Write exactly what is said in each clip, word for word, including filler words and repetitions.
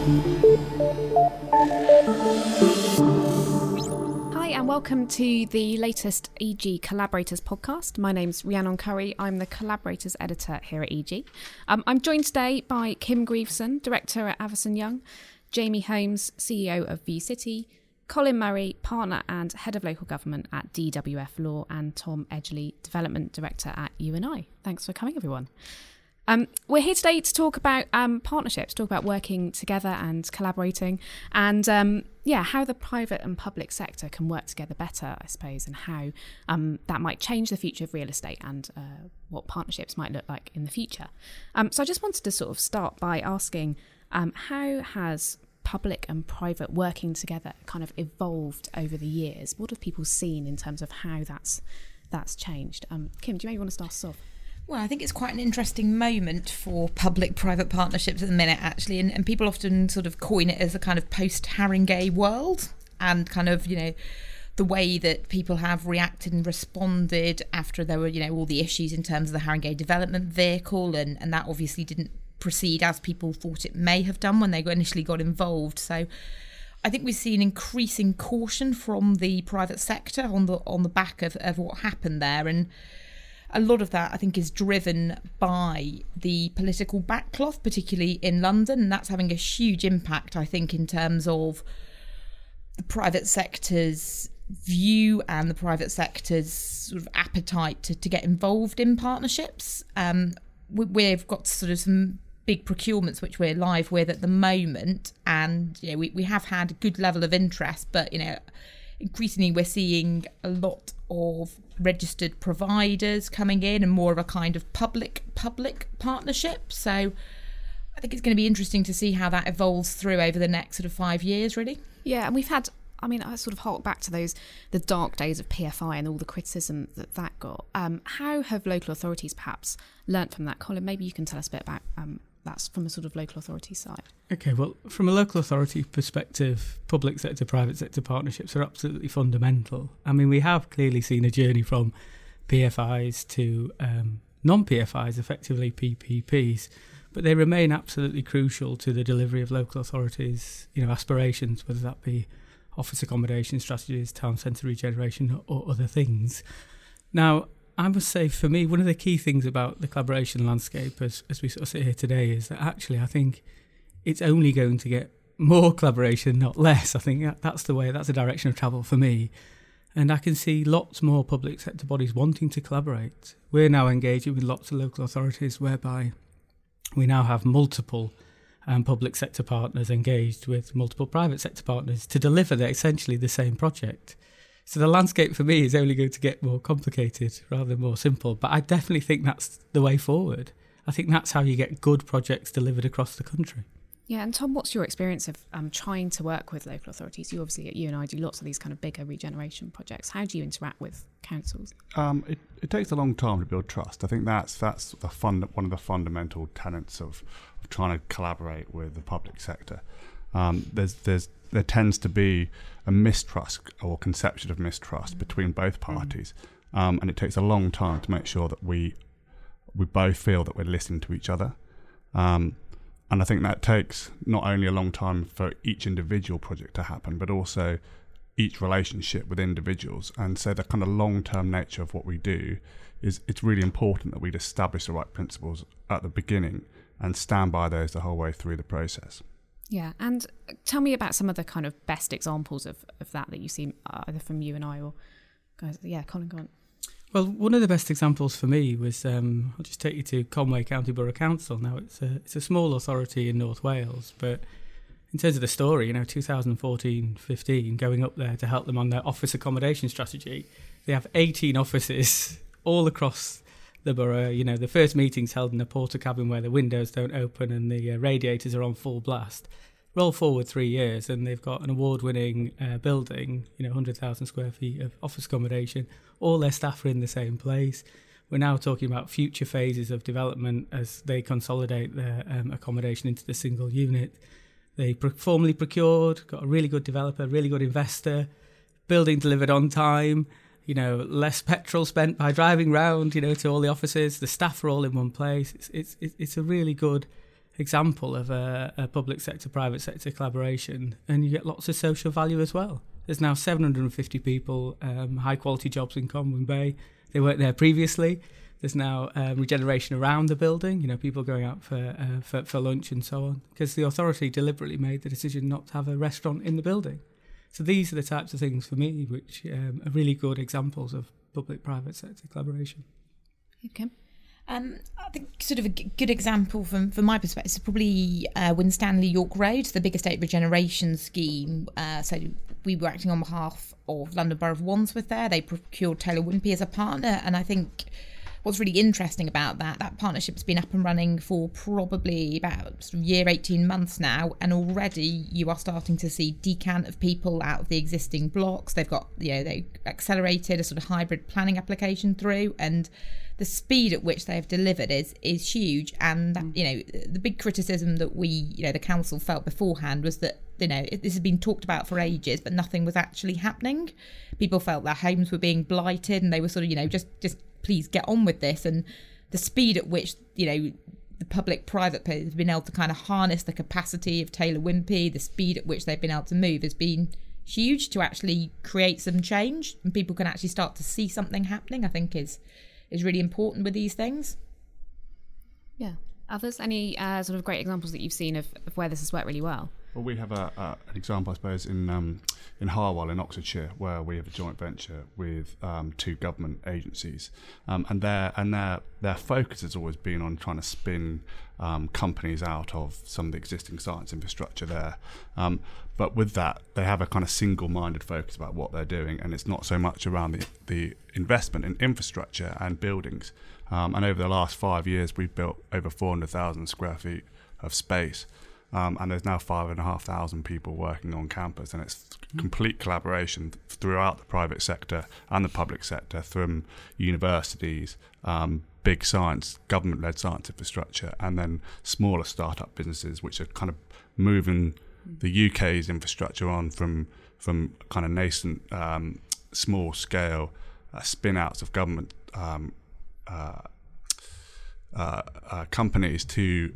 Hi and welcome to the latest E G Collaborators podcast. My name's Rhiannon Curry. I'm the Collaborators editor here at E G. Um, I'm joined today by Kim Grieveson, director at Avison Young, Jamie Holmes, C E O of View City, Colin Murray, partner and head of local government at D W F Law, and Tom Edgley, development director at U N I. Thanks for coming, everyone. Um, we're here today to talk about um, partnerships, talk about working together and collaborating, and um, yeah, how the private and public sector can work together better, I suppose, and how um, that might change the future of real estate and uh, what partnerships might look like in the future. Um, so I just wanted to sort of start by asking, um, how has public and private working together kind of evolved over the years? What have people seen in terms of how that's that's changed? Um, Kim, do you maybe want to start us off? Well, I think it's quite an interesting moment for public-private partnerships at the minute, actually, and, and people often sort of coin it as a kind of post-Haringey world, and kind of, you know, the way that people have reacted and responded after there were, you know, all the issues in terms of the Haringey development vehicle, and, and that obviously didn't proceed as people thought it may have done when they initially got involved. So I think we've seen increasing caution from the private sector on the on the back of, of what happened there, and a lot of that, I think, is driven by the political backcloth, particularly in London, and that's having a huge impact, I think, in terms of the private sector's view and the private sector's sort of appetite to, to get involved in partnerships. Um, we, we've got sort of some big procurements which we're live with at the moment, and you know, we, we have had a good level of interest, but you know, increasingly we're seeing a lot of registered providers coming in and more of a kind of public public partnership. So I think it's going to be interesting to see how that evolves through over the next sort of five years, really. Yeah, and we've had, I mean, I sort of hark back to those, the dark days of P F I and all the criticism that that got. Um, how have local authorities perhaps learnt from that? Colin, maybe you can tell us a bit about um, that's from a sort of local authority side. Okay, well, from a local authority perspective, public sector, private sector partnerships are absolutely fundamental. I mean, we have clearly seen a journey from P F Is to um, non-P F Is, effectively P P Ps, but they remain absolutely crucial to the delivery of local authorities', you know, aspirations, whether that be office accommodation strategies, town centre regeneration, or other things. Now, I must say, for me, one of the key things about the collaboration landscape as, as we sort of sit here today is that actually I think it's only going to get more collaboration, not less. I think that, that's the way, that's the direction of travel for me. And I can see lots more public sector bodies wanting to collaborate. We're now engaging with lots of local authorities whereby we now have multiple um, public sector partners engaged with multiple private sector partners to deliver the, essentially the same project. So the landscape for me is only going to get more complicated rather than more simple. But I definitely think that's the way forward. I think that's how you get good projects delivered across the country. Yeah, and Tom, what's your experience of um, trying to work with local authorities? You obviously, at U N I, do lots of these kind of bigger regeneration projects. How do you interact with councils? Um, it, it takes a long time to build trust. I think that's that's the fund, one of the fundamental tenets of, of trying to collaborate with the public sector. Um, there's there's there tends to be a mistrust or conception of mistrust mm. between both parties, mm. um, and it takes a long time to make sure that we we both feel that we're listening to each other. Um, and I think that takes not only a long time for each individual project to happen, but also each relationship with individuals. And so the kind of long-term nature of what we do is it's really important that we'd establish the right principles at the beginning and stand by those the whole way through the process. Yeah, and tell me about some of the kind of best examples of, of that that you see either from U N I or guys. Yeah, Colin, go on. Well, one of the best examples for me was, um, I'll just take you to Conway County Borough Council. Now, it's a, it's a small authority in North Wales, but in terms of the story, you know, two thousand fourteen fifteen, going up there to help them on their office accommodation strategy, they have eighteen offices all across the borough. You know, the first meeting's held in a porter cabin where the windows don't open and the uh, radiators are on full blast. Roll forward three years and they've got an award-winning uh, building, you know, one hundred thousand square feet of office accommodation. All their staff are in the same place. We're now talking about future phases of development as they consolidate their um, accommodation into the single unit. They pro- formally procured, got a really good developer, really good investor, building delivered on time, you know, less petrol spent by driving round, you know, to all the offices. The staff are all in one place. It's it's it's a really good example of a, a public sector, private sector collaboration, and you get lots of social value as well. There's now seven hundred fifty people, um, high quality jobs in Conwyn Bay. They weren't there previously. There's now um, regeneration around the building, you know, people going out for, uh, for for lunch and so on, because the authority deliberately made the decision not to have a restaurant in the building. So these are the types of things for me which um, are really good examples of public-private sector collaboration. Okay. Um, I think sort of a g- good example from, from my perspective is probably uh, Winstanley York Road, the big estate regeneration scheme. Uh, so we were acting on behalf of London Borough of Wandsworth there. They procured Taylor Wimpey as a partner, and I think what's really interesting about that, that partnership's been up and running for probably about sort of year, eighteen months now, and already you are starting to see decant of people out of the existing blocks. They've got, you know, they accelerated a sort of hybrid planning application through, and the speed at which they have delivered is is huge. And that, you know, the big criticism that we, you know, the council felt beforehand was that, you know, this has been talked about for ages, but nothing was actually happening. People felt their homes were being blighted, and they were sort of, you know, just just please get on with this. And the speed at which, you know, the public-private players have been able to kind of harness the capacity of Taylor Wimpey, the speed at which they've been able to move has been huge to actually create some change, and people can actually start to see something happening, I think is is really important with these things. Yeah. Others? Any uh, sort of great examples that you've seen of, of where this has worked really well? Well, we have a, a, an example, I suppose, in um, in Harwell in Oxfordshire, where we have a joint venture with um, two government agencies, um, and their and their their focus has always been on trying to spin um, companies out of some of the existing science infrastructure there. Um, but with that, they have a kind of single-minded focus about what they're doing, and it's not so much around the the investment in infrastructure and buildings. Um, and over the last five years, we've built over four hundred thousand square feet of space. Um, and there's now five and a half thousand people working on campus, and it's complete collaboration throughout the private sector and the public sector, from universities, um, big science, government-led science infrastructure, and then smaller startup businesses, which are kind of moving the U K's infrastructure on from from kind of nascent, um, small-scale uh, spin-outs of government um, uh, uh, uh, companies to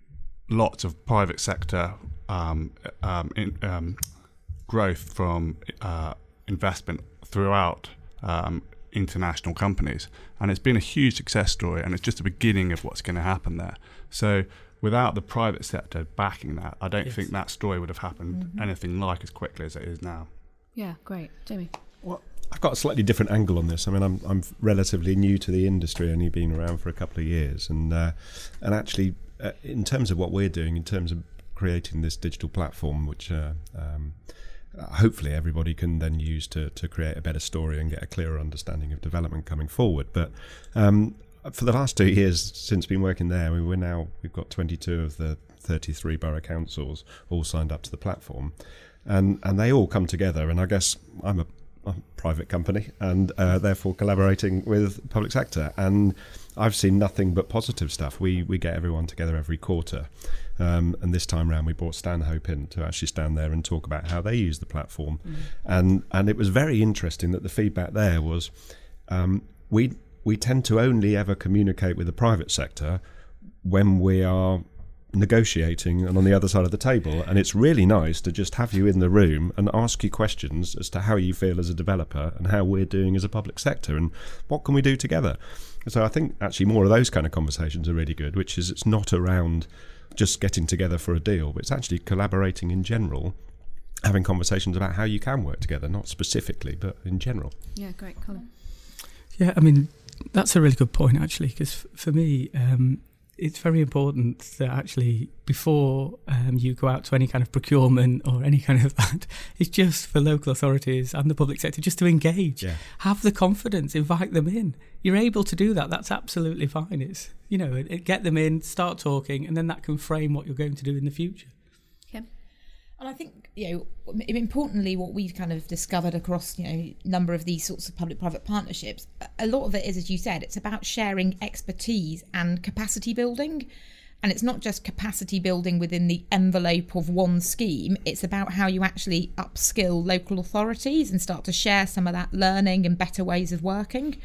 lots of private sector um, um, in, um, growth from uh, investment throughout um, international companies. And it's been a huge success story, and it's just the beginning of what's going to happen there. So without the private sector backing that, I don't yes. think that story would have happened mm-hmm. anything like as quickly as it is now. Yeah, great. Jamie? Well, I've got a slightly different angle on this. I mean, I'm I'm relatively new to the industry, only been around for a couple of years, and uh, and actually, Uh, in terms of what we're doing, in terms of creating this digital platform, which uh, um, hopefully everybody can then use to, to create a better story and get a clearer understanding of development coming forward. But um, for the last two years since been working there, we we're now we've got twenty-two of the thirty-three borough councils all signed up to the platform, and and they all come together. And I guess I'm a, a private company, and uh, therefore collaborating with public sector, and I've seen nothing but positive stuff. We we get everyone together every quarter, um, and this time round we brought Stanhope in to actually stand there and talk about how they use the platform, mm. and and it was very interesting that the feedback there was, um, we we tend to only ever communicate with the private sector when we are negotiating and on the other side of the table, and it's really nice to just have you in the room and ask you questions as to how you feel as a developer and how we're doing as a public sector and what can we do together. So I think actually more of those kind of conversations are really good, which is it's not around just getting together for a deal, but it's actually collaborating in general, having conversations about how you can work together, not specifically, but in general. Yeah, great. Colin? Yeah, I mean, that's a really good point, actually, because f- for me, um, it's very important that actually before um, you go out to any kind of procurement or any kind of that, it's just for local authorities and the public sector just to engage, yeah. have the confidence, invite them in. You're able to do that. That's absolutely fine. It's, you know, it, it, get them in, start talking, and then that can frame what you're going to do in the future. Okay. And I think, you know, importantly, what we've kind of discovered across, you know, a number of these sorts of public-private partnerships, a lot of it is, as you said, it's about sharing expertise and capacity building. And it's not just capacity building within the envelope of one scheme. It's about how you actually upskill local authorities and start to share some of that learning and better ways of working.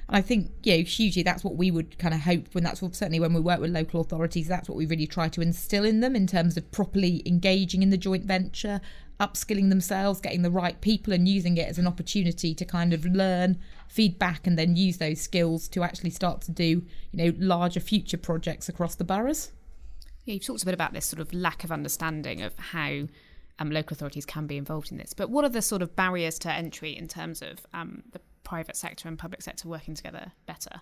And I think, you know, hugely that's what we would kind of hope when that's what, certainly when we work with local authorities, that's what we really try to instill in them in terms of properly engaging in the joint venture, upskilling themselves, getting the right people and using it as an opportunity to kind of learn, feedback and then use those skills to actually start to do, you know, larger future projects across the boroughs. Yeah, you've talked a bit about this sort of lack of understanding of how um, local authorities can be involved in this. But what are the sort of barriers to entry in terms of um, the private sector and public sector working together better?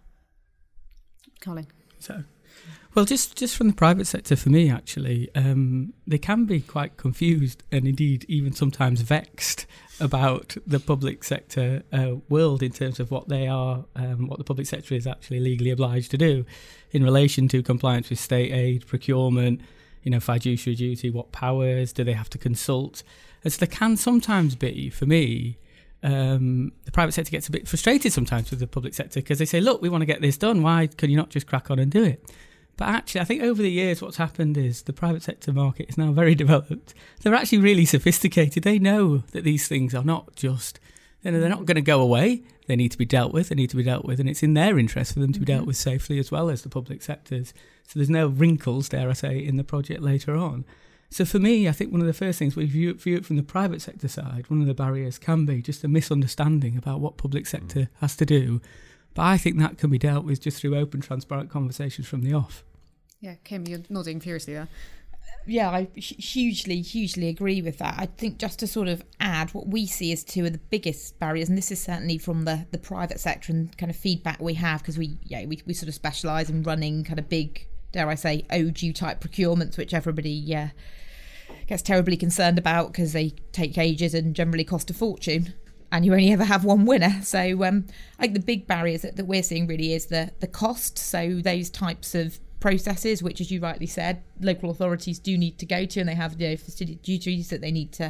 Colin? So, well, just, just from the private sector, for me, actually, um, they can be quite confused and indeed even sometimes vexed about the public sector uh, world in terms of what they are, um, what the public sector is actually legally obliged to do in relation to compliance with state aid, procurement, you know, fiduciary duty, what powers do they have to consult? And so there can sometimes be, for me, Um, the private sector gets a bit frustrated sometimes with the public sector because they say, look, we want to get this done. Why can you not just crack on and do it? But actually, I think over the years, what's happened is the private sector market is now very developed. They're actually really sophisticated. They know that these things are not just, you know, they're not going to go away. They need to be dealt with. They need to be dealt with. And it's in their interest for them to be dealt with safely as well as the public sector's. So there's no wrinkles, dare I say, in the project later on. So for me, I think one of the first things we view, view it from the private sector side, one of the barriers can be just a misunderstanding about what public sector mm. has to do. But I think that can be dealt with just through open, transparent conversations from the off. Yeah, Kim, you're nodding furiously there. Yeah, I hugely, hugely agree with that. I think just to sort of add, what we see as two of the biggest barriers, and this is certainly from the, the private sector and kind of feedback we have, because we, yeah, we, we sort of specialise in running kind of big, dare I say, O J U type procurements, which everybody yeah, gets terribly concerned about because they take ages and generally cost a fortune, and you only ever have one winner. So um, I think the big barriers that, that we're seeing really is the, the cost. So those types of processes, which, as you rightly said, local authorities do need to go to, and they have, you know, facility duties that they need to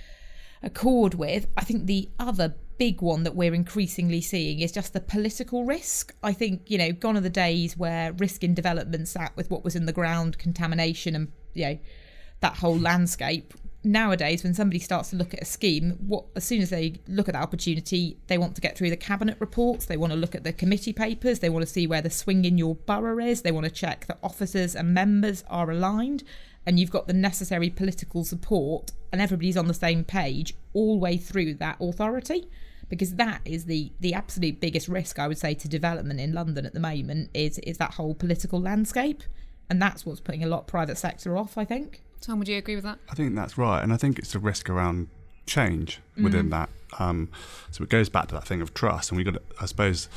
accord with. I think the other big one that we're increasingly seeing is just the political risk. I think, you know, gone are the days where risk in development sat with what was in the ground, contamination and, you know, that whole landscape. Nowadays, when somebody starts to look at a scheme, what as soon as they look at that opportunity, they want to get through the cabinet reports, they want to look at the committee papers, they want to see where the swing in your borough is, they want to check that officers and members are aligned, and you've got the necessary political support, and everybody's on the same page all the way through that authority. Because that is the, the absolute biggest risk, I would say, to development in London at the moment, is is that whole political landscape. And that's what's putting a lot of private sector off, I think. Tom, would you agree with that? I think that's right. And I think it's a risk around change within mm. that. Um, so it goes back to that thing of trust. And we got, to, I suppose,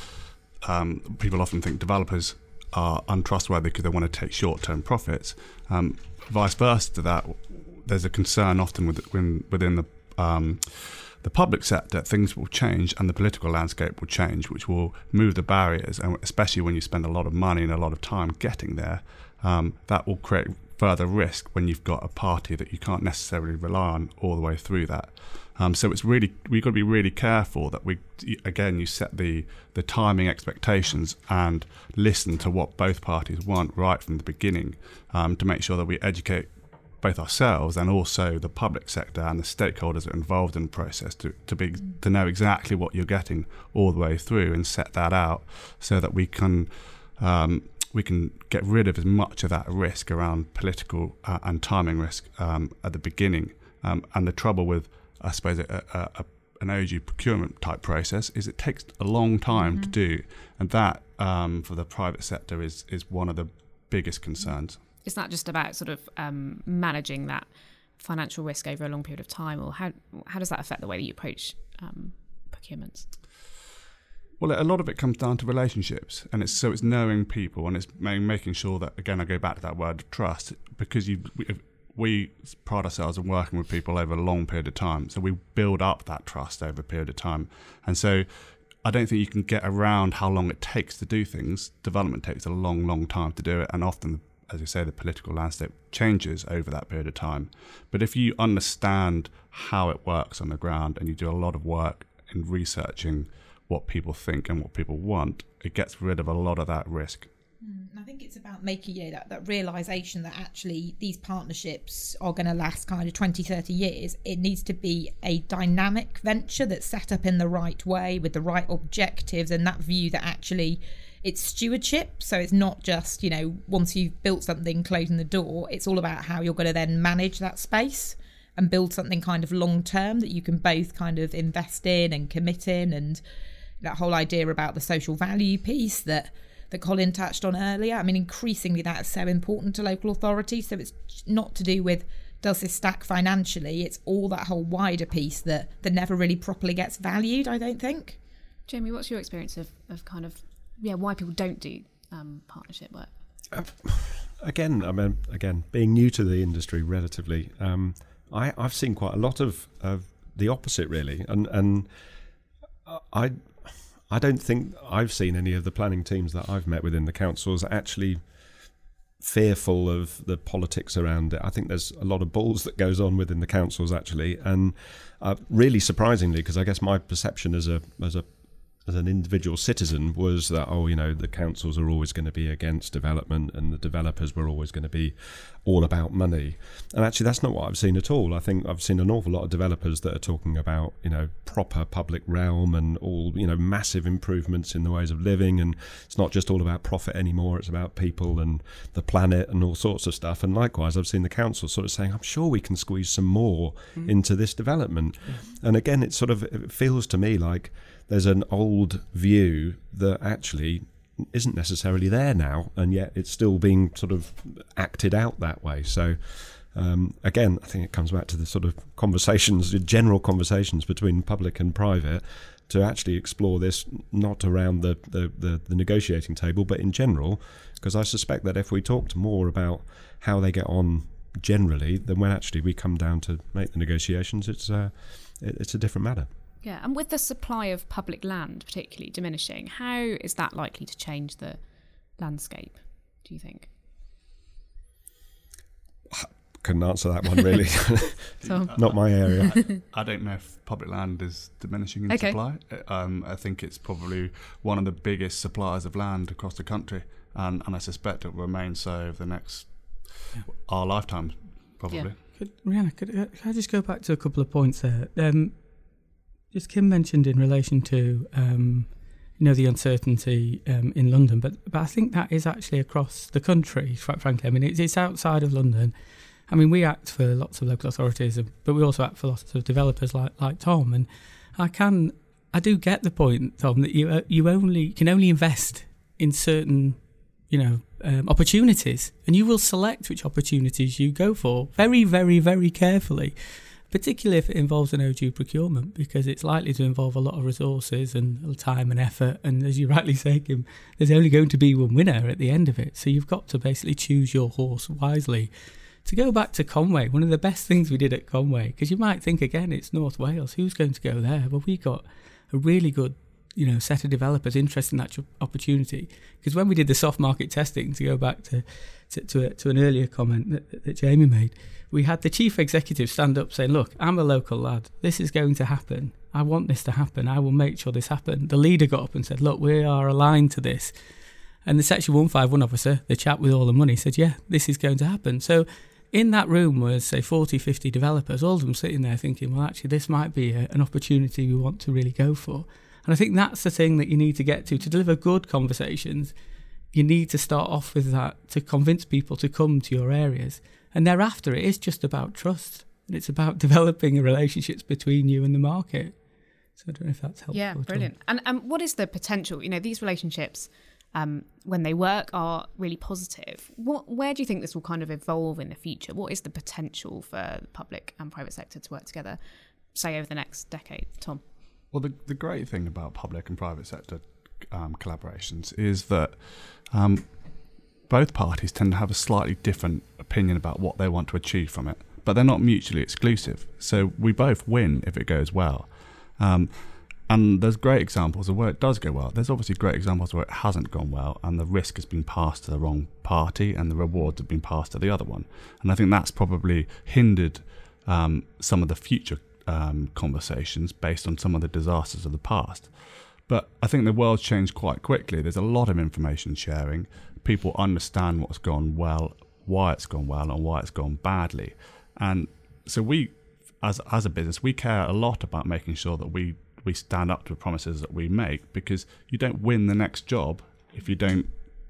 um, people often think developers are untrustworthy because they want to take short-term profits. Um, vice versa to that, there's a concern often with, within, within the um, the public sector, things will change and the political landscape will change, which will move the barriers. And especially when you spend a lot of money and a lot of time getting there, um, that will create further risk when you've got a party that you can't necessarily rely on all the way through that. Um, so it's really, we've got to be really careful that we, again, you set the, the timing expectations and listen to what both parties want right from the beginning, um, to make sure that we educate both ourselves and also the public sector and the stakeholders that are involved in the process to, to be to know exactly what you're getting all the way through and set that out so that we can um, we can get rid of as much of that risk around political uh, and timing risk um, at the beginning. Um, and the trouble with, I suppose, a, a, a, an O J U procurement type process is it takes a long time mm-hmm. to do, and that um, for the private sector is is one of the biggest concerns. Is that just about sort of um, managing that financial risk over a long period of time, or how how does that affect the way that you approach um, procurements? Well, a lot of it comes down to relationships, and it's so it's knowing people, and it's making sure that, again, I go back to that word trust, because you we, we pride ourselves on working with people over a long period of time, so we build up that trust over a period of time, and so I don't think you can get around how long it takes to do things. Development takes a long, long time to do it, and often, as you say, the political landscape changes over that period of time. But if you understand how it works on the ground and you do a lot of work in researching what people think and what people want, it gets rid of a lot of that risk. Mm, I think it's it's about making, you know, that, that realisation that actually these partnerships are going to last kind of twenty, thirty years. It needs to be a dynamic venture that's set up in the right way with the right objectives, and that view that actually it's stewardship. So it's not just, you know, once you've built something, closing the door. It's all about how you're going to then manage that space and build something kind of long term that you can both kind of invest in and commit in, and that whole idea about the social value piece that that Colin touched on earlier. I mean, increasingly that's so important to local authorities. So it's not to do with does this stack financially, it's all that whole wider piece that, that never really properly gets valued, I don't think. Jamie, what's your experience of, of kind of, yeah, why people don't do um, partnership work? Uh, again, I mean, again, being new to the industry relatively, um, I, I've seen quite a lot of, of the opposite, really. And, and I... I don't think I've seen any of the planning teams that I've met within the councils actually fearful of the politics around it. I think there's a lot of balls that goes on within the councils actually, and uh, really surprisingly, because I guess my perception as a as a as an individual citizen was that, oh, you know, the councils are always going to be against development and the developers were always going to be all about money. And actually that's not what I've seen at all. I think I've seen an awful lot of developers that are talking about, you know, proper public realm and all, you know, massive improvements in the ways of living, and it's not just all about profit anymore, it's about people and the planet and all sorts of stuff. And likewise I've seen the council sort of saying, I'm sure we can squeeze some more mm. into this development. Yeah. And again, it sort of it feels to me like there's an old view that actually isn't necessarily there now, and yet it's still being sort of acted out that way. So um, again, I think it comes back to the sort of conversations, general conversations between public and private, to actually explore this not around the, the, the, the negotiating table, but in general, because I suspect that if we talked more about how they get on generally, then when actually we come down to make the negotiations, it's uh, it, it's a different matter. Yeah, and with the supply of public land particularly diminishing, how is that likely to change the landscape, do you think? Couldn't answer that one, really. So, not my area. I, I don't know if public land is diminishing in okay. supply. Um, I think it's probably one of the biggest suppliers of land across the country, and, and I suspect it will remain so over the next, yeah. our lifetime, probably. Yeah. Could, Rihanna, could, could I just go back to a couple of points there? Um, Just Kim mentioned in relation to, um, you know, the uncertainty um, in London, but but I think that is actually across the country, quite frankly. I mean, it's, it's outside of London. I mean, we act for lots of local authorities, but we also act for lots of developers like, like Tom. And I can, I do get the point, Tom, that you uh, you only can only invest in certain, you know, um, opportunities, and you will select which opportunities you go for very, very, very carefully. Particularly if it involves an overdue procurement, because it's likely to involve a lot of resources and time and effort. And as you rightly say, Kim, there's only going to be one winner at the end of it. So you've got to basically choose your horse wisely. To go back to Conway, one of the best things we did at Conway, because you might think, again, it's North Wales. Who's going to go there? Well, we got a really good, you know, set of developers interested in that opportunity. Because when we did the soft market testing, to go back to to, to, a, to an earlier comment that, that Jamie made, we had the chief executive stand up saying, look, I'm a local lad. This is going to happen. I want this to happen. I will make sure this happens. The leader got up and said, look, we are aligned to this. And the Section one fifty-one officer, the chap with all the money, said, yeah, this is going to happen. So in that room was, say, forty, fifty developers, all of them sitting there thinking, well, actually, this might be a, an opportunity we want to really go for. And I think that's the thing that you need to get to. To deliver good conversations, you need to start off with that to convince people to come to your areas. And thereafter, it is just about trust. And it's about developing relationships between you and the market. So I don't know if that's helpful. Yeah, brilliant. And um, what is the potential? You know, these relationships, um, when they work, are really positive. What, where do you think this will kind of evolve in the future? What is the potential for the public and private sector to work together, say, over the next decade? Tom? Well, the, the great thing about public and private sector um, collaborations is that um, both parties tend to have a slightly different opinion about what they want to achieve from it, but they're not mutually exclusive. So we both win if it goes well. Um, and there's great examples of where it does go well. There's obviously great examples where it hasn't gone well and the risk has been passed to the wrong party and the rewards have been passed to the other one. And I think that's probably hindered um, some of the future um, conversations based on some of the disasters of the past. But I think the world's changed quite quickly. There's a lot of information sharing. people understand what's gone well, why it's gone well, and why it's gone badly. And so we, as as a business, we care a lot about making sure that we, we stand up to the promises that we make, because you don't win the next job if you don't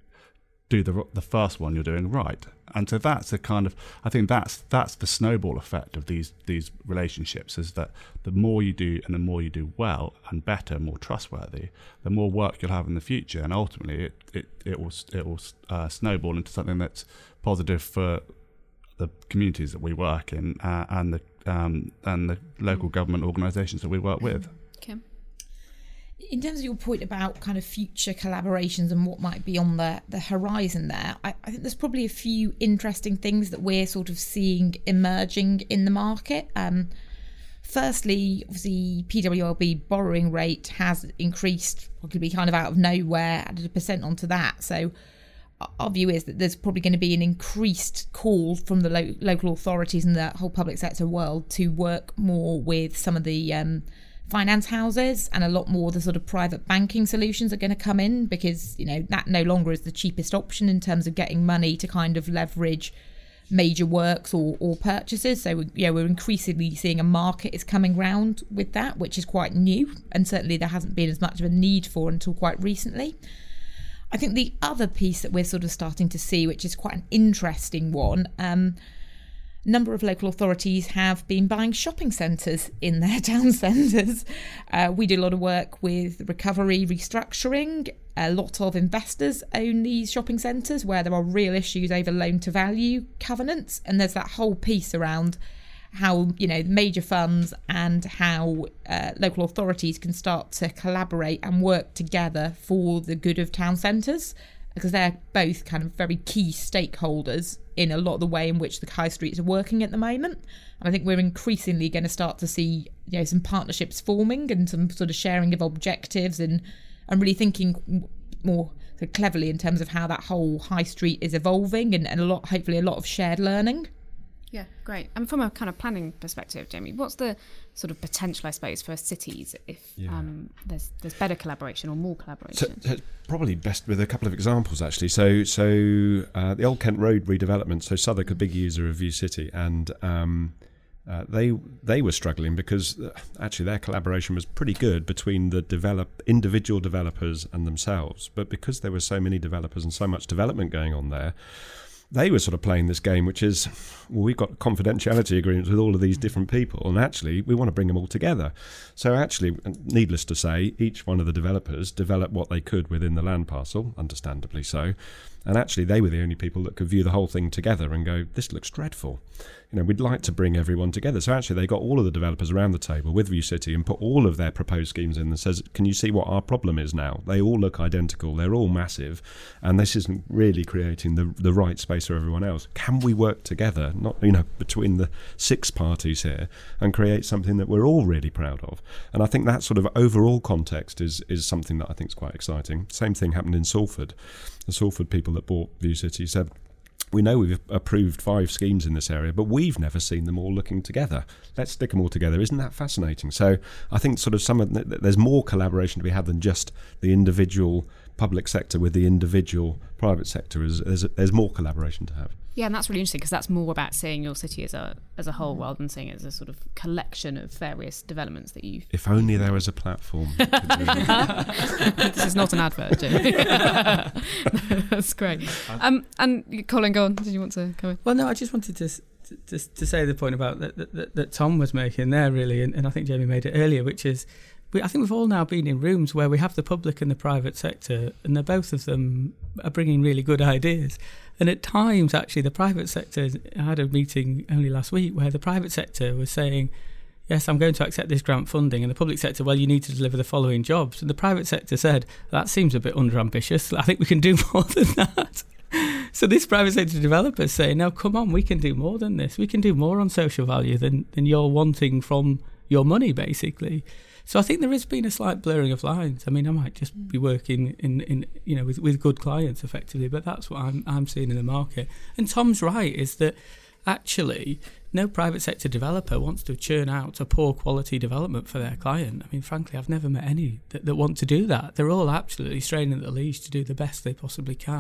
do the the first one you're doing right. And so that's a kind of, I think that's that's the snowball effect of these these relationships, is that the more you do and the more you do well and better, more trustworthy, the more work you'll have in the future, and ultimately it it, it will it will uh, snowball into something that's positive for the communities that we work in uh, and the um, and the local government organisations that we work with. Kim? In terms of your point about kind of future collaborations and what might be on the, the horizon there, I, I think there's probably a few interesting things that we're sort of seeing emerging in the market. Um, firstly, obviously, P W L B borrowing rate has increased, probably kind of out of nowhere, added a percent onto that. So our view is that there's probably going to be an increased call from the lo- local authorities and the whole public sector world to work more with some of the um, finance houses, and a lot more the sort of private banking solutions are going to come in, because, you know, that no longer is the cheapest option in terms of getting money to kind of leverage major works or, or purchases. So, yeah, we're increasingly seeing a market is coming round with that, which is quite new, and certainly there hasn't been as much of a need for until quite recently. I think the other piece that we're sort of starting to see, which is quite an interesting one, um, a number of local authorities have been buying shopping centres in their town centres. Uh, we do a lot of work with recovery, restructuring. A lot of investors own these shopping centres where there are real issues over loan to value covenants. And there's that whole piece around how, you know, major funds and how uh, local authorities can start to collaborate and work together for the good of town centres, because they're both kind of very key stakeholders in a lot of the way in which the high streets are working at the moment. And I think we're increasingly going to start to see, you know, some partnerships forming and some sort of sharing of objectives, and, and really thinking more sort of cleverly in terms of how that whole high street is evolving, and, and a lot, hopefully a lot of shared learning. Yeah, great. And from a kind of planning perspective, Jamie, what's the sort of potential, I suppose, for cities if yeah. um, there's there's better collaboration or more collaboration? So, so probably best with a couple of examples, actually. So so uh, the Old Kent Road redevelopment, so Southwark, a big user of View City, and um, uh, they they were struggling because uh, actually their collaboration was pretty good between the develop individual developers and themselves. But because there were so many developers and so much development going on there, they were sort of playing this game, which is, well, we've got confidentiality agreements with all of these different people, and actually we want to bring them all together. So actually, needless to say, each one of the developers developed what they could within the land parcel, understandably so, and actually they were the only people that could view the whole thing together and go, this looks dreadful. You know, we'd like to bring everyone together. So actually they got all of the developers around the table with View City and put all of their proposed schemes in and says, can you see what our problem is now? They all look identical. They're all massive. And this isn't really creating the the right space for everyone else. Can we work together, not, you know, between the six parties here, and create something that we're all really proud of? And I think that sort of overall context is is something that I think is quite exciting. Same thing happened in Salford. The Salford people that bought View City said, we know we've approved five schemes in this area, but we've never seen them all looking together. Let's stick them all together. Isn't that fascinating? So I think sort of some of the, there's more collaboration to be had than just the individual public sector with the individual private sector. There's, there's, there's more collaboration to have. Yeah, and that's really interesting, because that's more about seeing your city as a as a whole rather than seeing it as a sort of collection of various developments that you... If only there was a platform. This is not an advert, Jamie. That's great. Um, and Colin, go on. Did you want to come in? Well, no, I just wanted to to, to say the point about that, that, that Tom was making there, really, and, and I think Jamie made it earlier, which is, we, I think we've all now been in rooms where we have the public and the private sector, and they're both of them are bringing really good ideas. And at times, actually, the private sector, I had a meeting only last week where the private sector was saying, yes, I'm going to accept this grant funding. And the public sector, well, you need to deliver the following jobs. And the private sector said, that seems a bit under-ambitious. I think we can do more than that. So this private sector developers say, no, come on, we can do more than this. We can do more on social value than, than you're wanting from your money, basically. So I think there has been a slight blurring of lines. I mean, I might just be working in, in you know, with, with good clients effectively, but that's what I'm I'm seeing in the market. And Tom's right, is that actually no private sector developer wants to churn out a poor quality development for their client. I mean, frankly, I've never met any that, that want to do that. They're all absolutely straining at the leash to do the best they possibly can,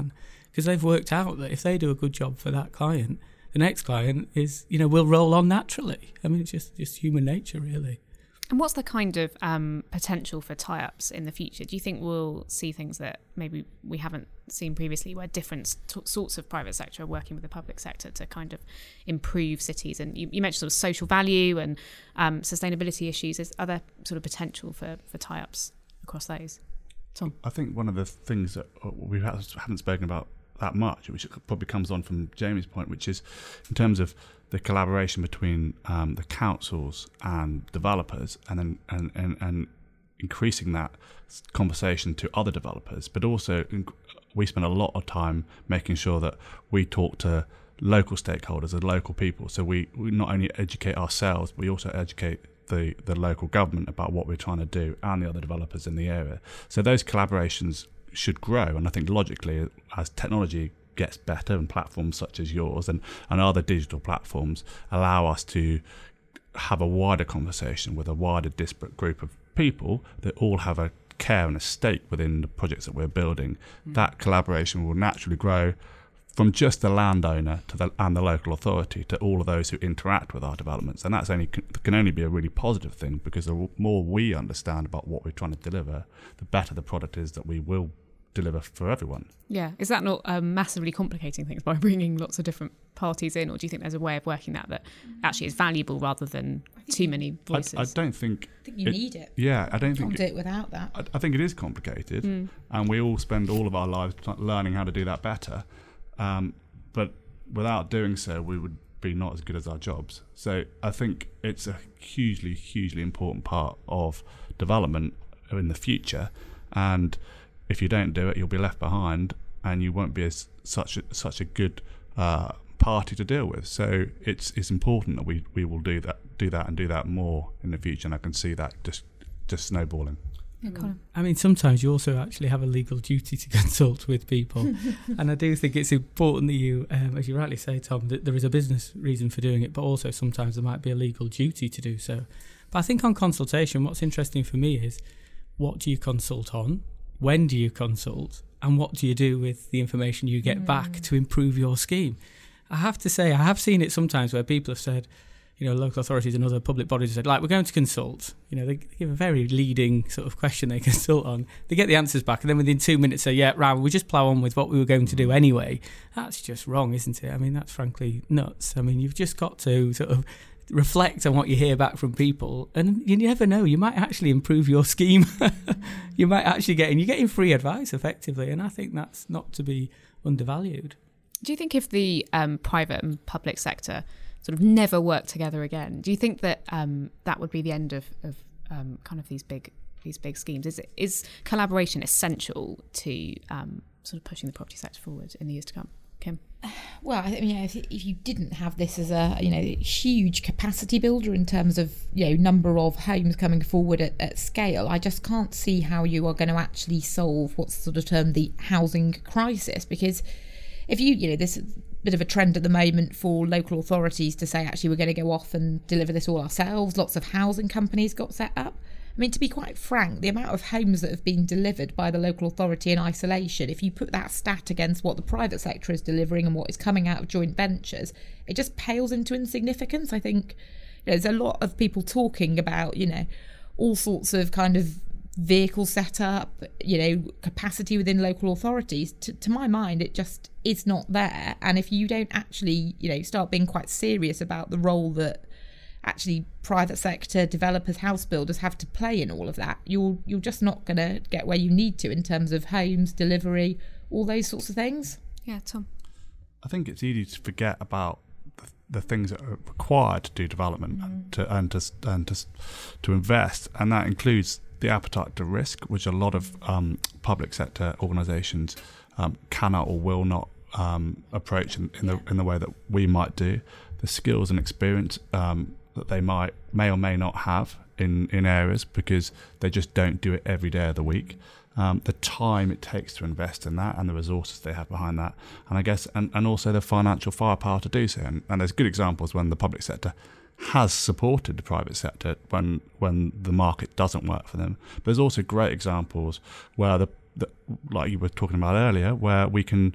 because they've worked out that if they do a good job for that client, the next client is, you know, will roll on naturally. I mean, it's just, just human nature, really. And what's the kind of um, potential for tie-ups in the future? Do you think we'll see things that maybe we haven't seen previously, where different t- sorts of private sector are working with the public sector to kind of improve cities? And you, you mentioned sort of social value and um, sustainability issues. Is other sort of potential for, for tie-ups across those? Tom? I think one of the things that we haven't spoken about that much, which probably comes on from Jamie's point, which is in terms of the collaboration between um, the councils and developers, and then and, and, and increasing that conversation to other developers. But also, we spend a lot of time making sure that we talk to local stakeholders and local people. So we, we not only educate ourselves, but we also educate the, the local government about what we're trying to do and the other developers in the area. So those collaborations should grow. And I think logically, as technology gets better and platforms such as yours and, and other digital platforms allow us to have a wider conversation with a wider disparate group of people that all have a care and a stake within the projects that we're building, mm. that collaboration will naturally grow from just the landowner to the, and the local authority to all of those who interact with our developments. And that's only can only be a really positive thing, because the more we understand about what we're trying to deliver, the better the product is that we will deliver for everyone. Yeah. Is that not um, massively complicating things by bringing lots of different parties in, or do you think there's a way of working that that actually is valuable rather than too many voices? I, I don't think... I think you it, need it. Yeah, I don't you think... can't do it without that. I, I think it is complicated, mm. and we all spend all of our lives learning how to do that better. Um, but without doing so, we would be not as good as our jobs. So I think it's a hugely, hugely important part of development in the future, and if you don't do it, you'll be left behind, and you won't be as such a, such a good uh, party to deal with. So it's it's important that we, we will do that do that and do that more in the future, and I can see that just just snowballing. Mm. I mean, sometimes you also actually have a legal duty to consult with people, and I do think it's important that you, um, as you rightly say, Tom, that there is a business reason for doing it, but also sometimes there might be a legal duty to do so. But I think on consultation, what's interesting for me is, what do you consult on? When do you consult, and what do you do with the information you get mm. back to improve your scheme? I have to say, I have seen it sometimes where people have said, you know, local authorities and other public bodies have said, like, we're going to consult. You know, they give a very leading sort of question they consult on. They get the answers back, and then within two minutes say, yeah, right, we just plough on with what we were going to do anyway. That's just wrong, isn't it? I mean, that's frankly nuts. I mean, you've just got to sort of reflect on what you hear back from people, and you never know, you might actually improve your scheme. You might actually get in, you're getting free advice effectively, and I think that's not to be undervalued. Do you think if the um, private and public sector sort of never work together again, do you think that um, that would be the end of, of um, kind of these big these big schemes? Is it, is collaboration essential to um, sort of pushing the property sector forward in the years to come? Kim? Well, I mean, if, if you didn't have this as a, you know, huge capacity builder in terms of, you know, number of homes coming forward at, at scale, I just can't see how you are going to actually solve what's sort of termed the housing crisis. Because if you, you know, there's a bit of a trend at the moment for local authorities to say, actually, we're going to go off and deliver this all ourselves. Lots of housing companies got set up. I mean, to be quite frank, the amount of homes that have been delivered by the local authority in isolation, if you put that stat against what the private sector is delivering and what is coming out of joint ventures, it just pales into insignificance. I think there's a lot of people talking about, you know, all sorts of kind of vehicle setup, you know, capacity within local authorities. To, to my mind, it just is not there. And if you don't actually, you know, start being quite serious about the role that actually private sector developers, house builders have to play in all of that, you're you're just not going to get where you need to in terms of homes, delivery, all those sorts of things. Yeah, Tom? I think it's easy to forget about the, the things that are required to do development mm. and to and to and to to invest, and that includes the appetite to risk, which a lot of um, public sector organisations um, cannot or will not um, approach in, in the in the way that we might do. The skills and experience um, that they might may or may not have in, in areas because they just don't do it every day of the week. Um, the time it takes to invest in that and the resources they have behind that, and I guess and, and also the financial firepower to do so. And, and there's good examples when the public sector has supported the private sector when when the market doesn't work for them. But there's also great examples where the, the like you were talking about earlier, where we can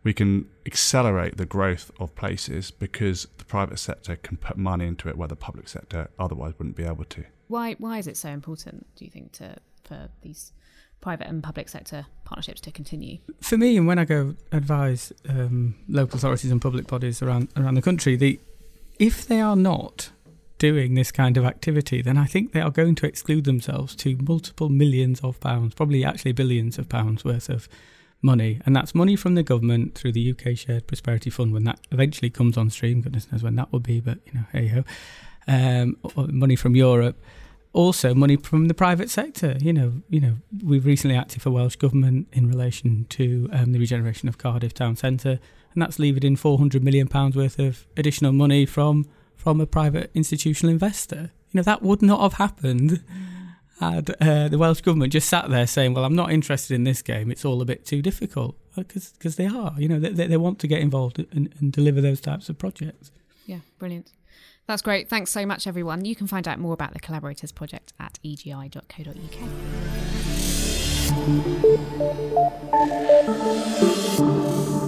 we can accelerate the growth of places because the private sector can put money into it where the public sector otherwise wouldn't be able to. Why why is it so important, do you think, to for these private and public sector partnerships to continue? For me, and when I go advise um, local authorities and public bodies around around the country, the if they are not doing this kind of activity, then I think they are going to exclude themselves to multiple millions of pounds, probably actually billions of pounds worth of money. And that's money from the government through the U K Shared Prosperity Fund when that eventually comes on stream. Goodness knows when that will be, but, you know, hey-ho. Um, money from Europe. Also, money from the private sector. You know, you know, we've recently acted for Welsh Government in relation to um, the regeneration of Cardiff Town Centre, and that's levered in four hundred million pounds worth of additional money from from a private institutional investor. You know, that would not have happened had uh, the Welsh Government just sat there saying, well, I'm not interested in this game, it's all a bit too difficult. Because they are, you know, they, they want to get involved and, and deliver those types of projects. Yeah, brilliant. That's great. Thanks so much, everyone. You can find out more about the Collaborators project at e g i dot co dot u k.